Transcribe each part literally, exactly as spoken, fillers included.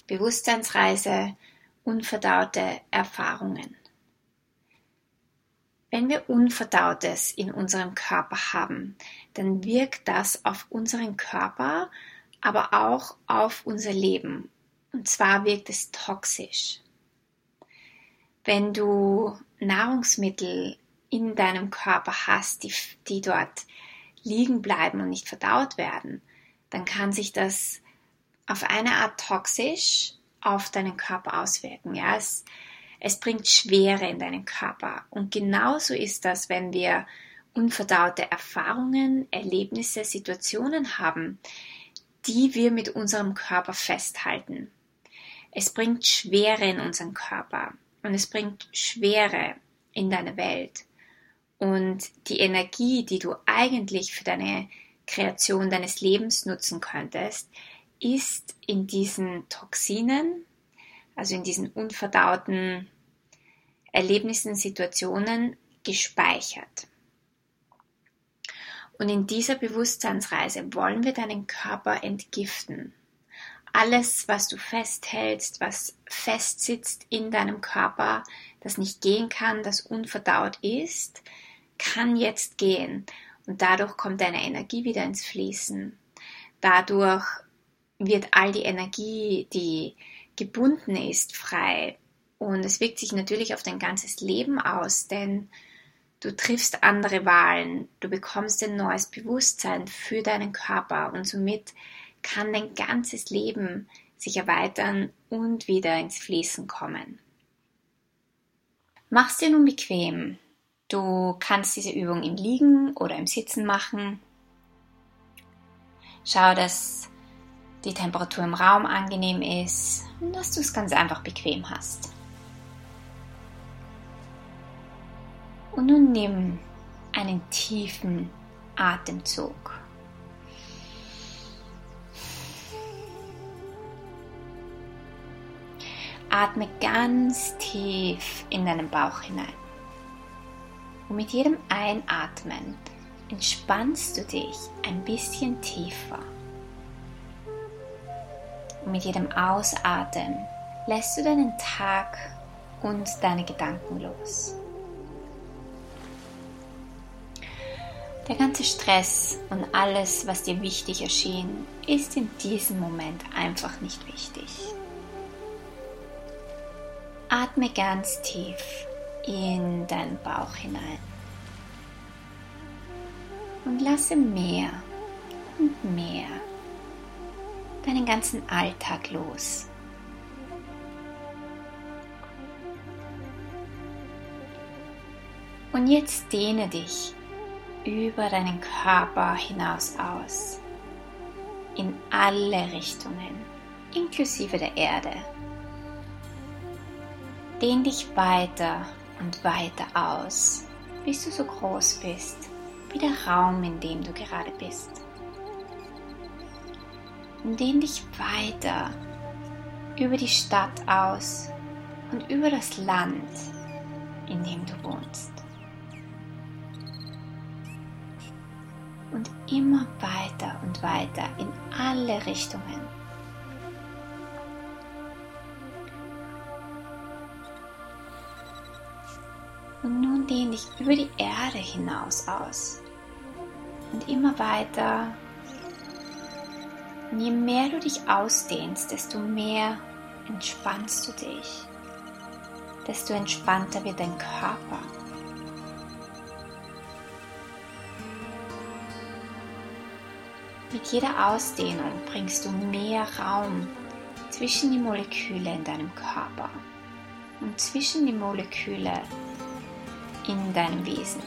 Bewusstseinsreise, unverdaute Erfahrungen. Wenn wir Unverdautes in unserem Körper haben, dann wirkt das auf unseren Körper, aber auch auf unser Leben. Und zwar wirkt es toxisch. Wenn du Nahrungsmittel in deinem Körper hast, die, die dort liegen bleiben und nicht verdaut werden, dann kann sich das auf eine Art toxisch auf deinen Körper auswirken. Ja, es, es bringt Schwere in deinen Körper. Und genauso ist das, wenn wir unverdaute Erfahrungen, Erlebnisse, Situationen haben, die wir mit unserem Körper festhalten. Es bringt Schwere in unseren Körper und es bringt Schwere in deine Welt. Und die Energie, die du eigentlich für deine Kreation deines Lebens nutzen könntest, ist in diesen Toxinen, also in diesen unverdauten Erlebnissen, Situationen gespeichert. Und in dieser Bewusstseinsreise wollen wir deinen Körper entgiften. Alles, was du festhältst, was festsitzt in deinem Körper, das nicht gehen kann, das unverdaut ist, kann jetzt gehen. Und dadurch kommt deine Energie wieder ins Fließen. Dadurch wird all die Energie, die gebunden ist, frei. Und es wirkt sich natürlich auf dein ganzes Leben aus, denn du triffst andere Wahlen, du bekommst ein neues Bewusstsein für deinen Körper und somit kann dein ganzes Leben sich erweitern und wieder ins Fließen kommen. Mach's dir nun bequem. Du kannst diese Übung im Liegen oder im Sitzen machen. Schau, dass die Temperatur im Raum angenehm ist und dass du es ganz einfach bequem hast. Und nun nimm einen tiefen Atemzug. Atme ganz tief in deinen Bauch hinein. Und mit jedem Einatmen entspannst du dich ein bisschen tiefer. Und mit jedem Ausatmen lässt du deinen Tag und deine Gedanken los. Der ganze Stress und alles, was dir wichtig erschien, ist in diesem Moment einfach nicht wichtig. Atme ganz tief in deinen Bauch hinein und lasse mehr und mehr deinen ganzen Alltag los. Und jetzt dehne dich über deinen Körper hinaus aus, in alle Richtungen, inklusive der Erde. Dehn dich weiter und weiter aus, bis du so groß bist wie der Raum, in dem du gerade bist. Und dehn dich weiter über die Stadt aus und über das Land, in dem du wohnst. Und immer weiter und weiter in alle Richtungen. Und nun dehn dich über die Erde hinaus aus. Und immer weiter. Und je mehr du dich ausdehnst, desto mehr entspannst du dich. Desto entspannter wird dein Körper. Mit jeder Ausdehnung bringst du mehr Raum zwischen die Moleküle in deinem Körper und zwischen die Moleküle in deinem Wesen.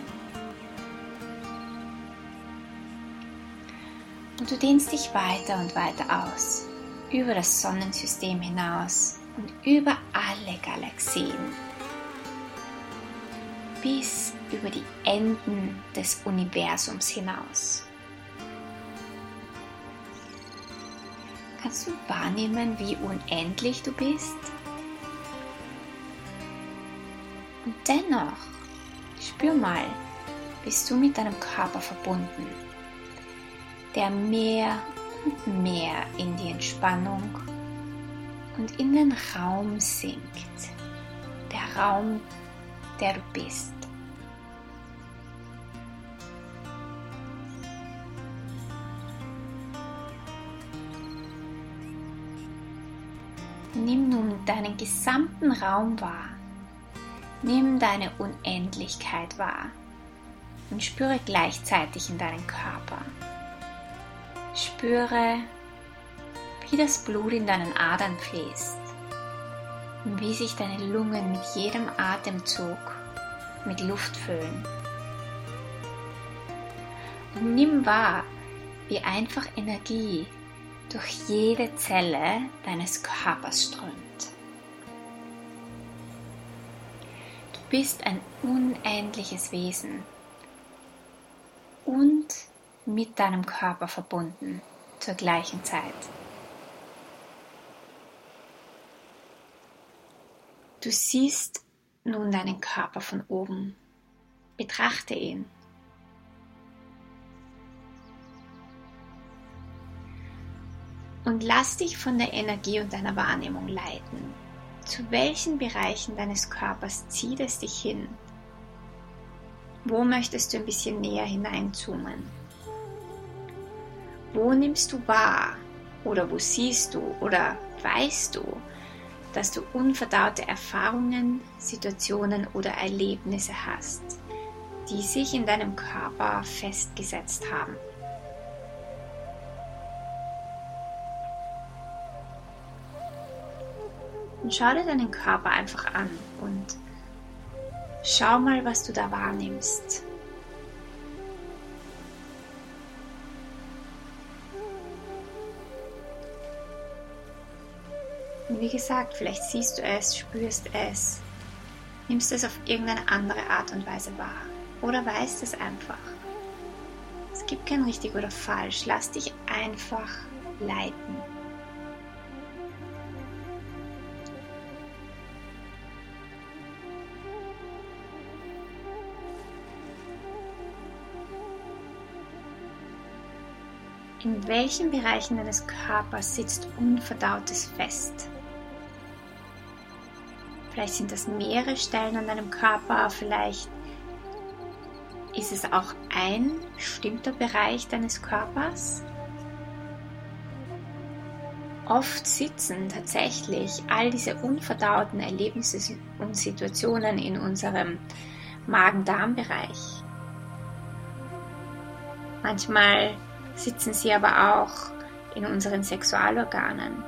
Und du dehnst dich weiter und weiter aus, über das Sonnensystem hinaus und über alle Galaxien, bis über die Enden des Universums hinaus. Kannst du wahrnehmen, wie unendlich du bist? Und dennoch, spür mal, bist du mit deinem Körper verbunden, der mehr und mehr in die Entspannung und in den Raum sinkt. Der Raum, der du bist. Nimm nun deinen gesamten Raum wahr. Nimm deine Unendlichkeit wahr und spüre gleichzeitig in deinen Körper. Spüre, wie das Blut in deinen Adern fließt und wie sich deine Lungen mit jedem Atemzug mit Luft füllen. Und nimm wahr, wie einfach Energie durch jede Zelle deines Körpers strömt. Du bist ein unendliches Wesen und mit deinem Körper verbunden zur gleichen Zeit. Du siehst nun deinen Körper von oben. Betrachte ihn. Und lass dich von der Energie und deiner Wahrnehmung leiten. Zu welchen Bereichen deines Körpers zieht es dich hin? Wo möchtest du ein bisschen näher hineinzoomen? Wo nimmst du wahr oder wo siehst du oder weißt du, dass du unverdaute Erfahrungen, Situationen oder Erlebnisse hast, die sich in deinem Körper festgesetzt haben? Und schau dir deinen Körper einfach an und schau mal, was du da wahrnimmst. Und wie gesagt, vielleicht siehst du es, spürst es, nimmst es auf irgendeine andere Art und Weise wahr oder weißt es einfach. Es gibt kein richtig oder falsch, lass dich einfach leiten. In welchen Bereichen deines Körpers sitzt Unverdautes fest? Vielleicht sind das mehrere Stellen an deinem Körper, vielleicht ist es auch ein bestimmter Bereich deines Körpers. Oft sitzen tatsächlich all diese unverdauten Erlebnisse und Situationen in unserem Magen-Darm-Bereich. Manchmal sitzen sie aber auch in unseren Sexualorganen.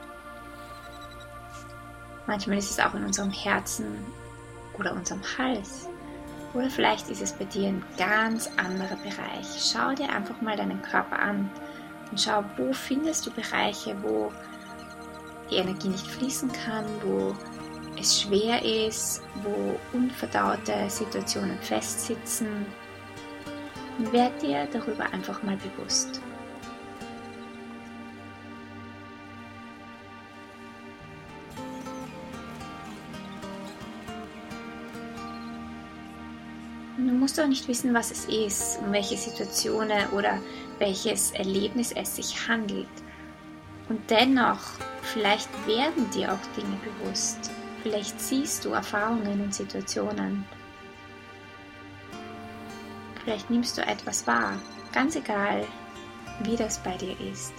Manchmal ist es auch in unserem Herzen oder unserem Hals. Oder vielleicht ist es bei dir ein ganz anderer Bereich. Schau dir einfach mal deinen Körper an und schau, wo findest du Bereiche, wo die Energie nicht fließen kann, wo es schwer ist, wo unverdaute Situationen festsitzen. Und werd dir darüber einfach mal bewusst. Und du musst auch nicht wissen, was es ist, um welche Situationen oder welches Erlebnis es sich handelt. Und dennoch, vielleicht werden dir auch Dinge bewusst. Vielleicht siehst du Erfahrungen und Situationen. Vielleicht nimmst du etwas wahr, ganz egal, wie das bei dir ist.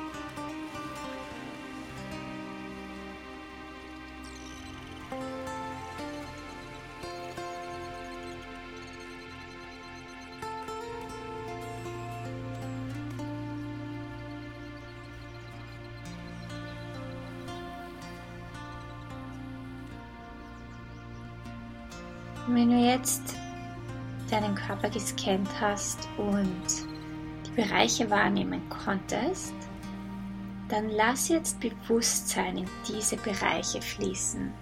Und wenn du jetzt deinen Körper gescannt hast und die Bereiche wahrnehmen konntest, dann lass jetzt Bewusstsein in diese Bereiche fließen.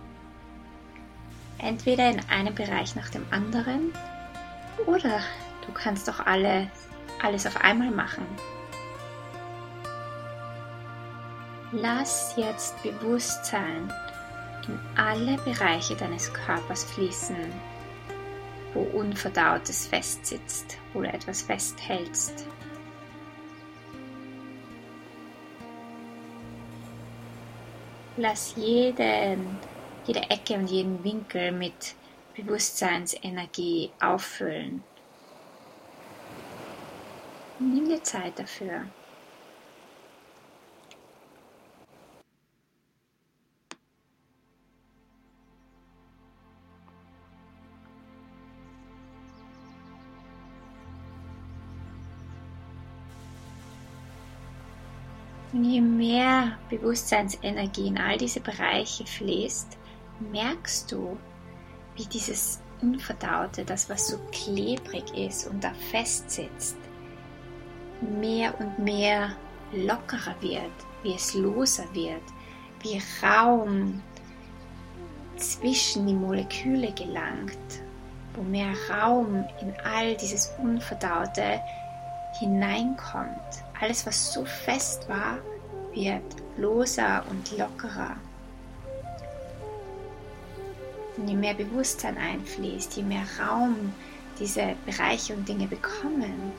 Entweder in einem Bereich nach dem anderen oder du kannst auch alle, alles auf einmal machen. Lass jetzt Bewusstsein in alle Bereiche deines Körpers fließen, wo Unverdautes festsitzt oder etwas festhältst. Lass jeden, jede Ecke und jeden Winkel mit Bewusstseinsenergie auffüllen. Nimm dir Zeit dafür. Und je mehr Bewusstseinsenergie in all diese Bereiche fließt, merkst du, wie dieses Unverdaute, das was so klebrig ist und da festsitzt, mehr und mehr lockerer wird, wie es loser wird, wie Raum zwischen die Moleküle gelangt, wo mehr Raum in all dieses Unverdaute hineinkommt. Alles, was so fest war, wird loser und lockerer. Und je mehr Bewusstsein einfließt, je mehr Raum diese Bereiche und Dinge bekommen,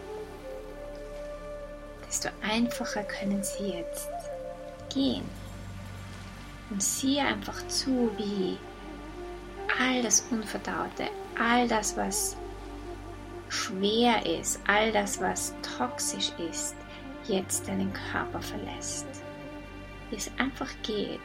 desto einfacher können sie jetzt gehen. Und sieh einfach zu, wie all das Unverdaute, all das, was schwer ist, all das, was toxisch ist, jetzt deinen Körper verlässt. Wie es einfach geht.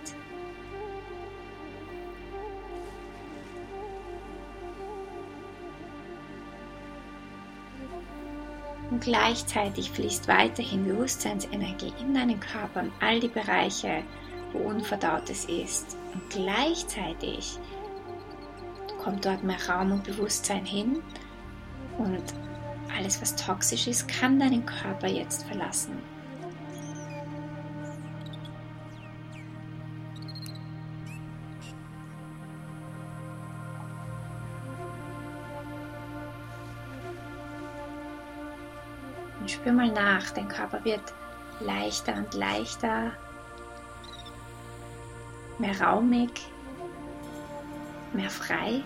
Und gleichzeitig fließt weiterhin Bewusstseinsenergie in deinen Körper und all die Bereiche, wo Unverdautes ist. Und gleichzeitig kommt dort mehr Raum und Bewusstsein hin und alles, was toxisch ist, kann deinen Körper jetzt verlassen. Und spür mal nach, dein Körper wird leichter und leichter, mehr raumig, mehr frei.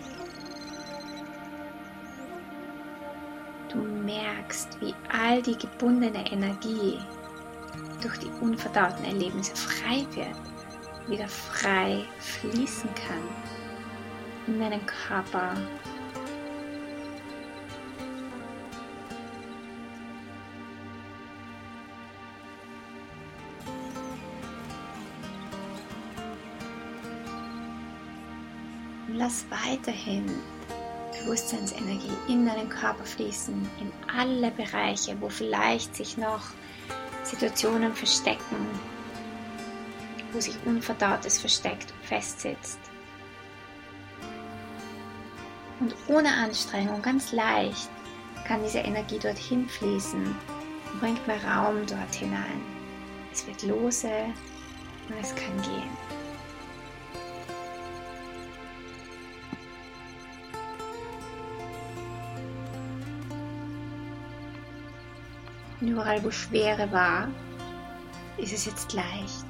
Du merkst, wie all die gebundene Energie durch die unverdauten Erlebnisse frei wird, wieder frei fließen kann in deinen Körper. Und lass weiterhin Bewusstseinsenergie in deinen Körper fließen, in alle Bereiche, wo vielleicht sich noch Situationen verstecken, wo sich Unverdautes versteckt und festsitzt. Und ohne Anstrengung, ganz leicht, kann diese Energie dorthin fließen und bringt mehr Raum dort hinein. Es wird lose und es kann gehen. Und überall, wo Schwere war, ist es jetzt leicht.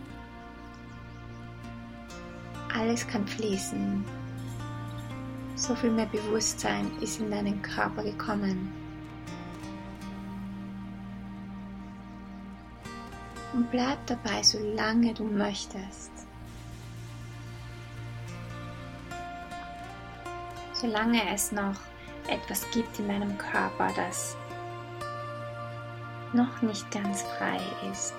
Alles kann fließen. So viel mehr Bewusstsein ist in deinen Körper gekommen. Und bleib dabei, solange du möchtest. Solange es noch etwas gibt in deinem Körper, das noch nicht ganz frei ist.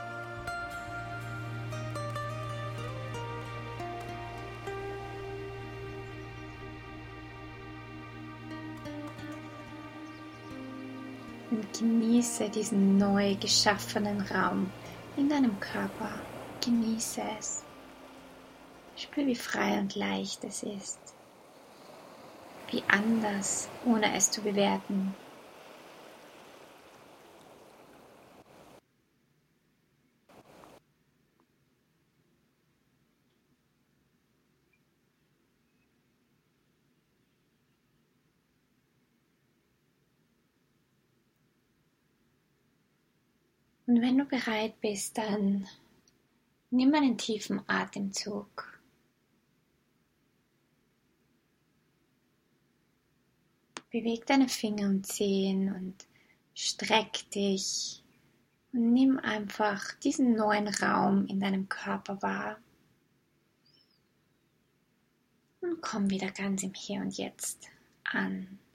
Und genieße diesen neu geschaffenen Raum in deinem Körper. Genieße es. Spür, wie frei und leicht es ist. Wie anders, ohne es zu bewerten. Und wenn du bereit bist, dann nimm einen tiefen Atemzug. Beweg deine Finger und Zehen und streck dich und nimm einfach diesen neuen Raum in deinem Körper wahr. Und komm wieder ganz im Hier und Jetzt an.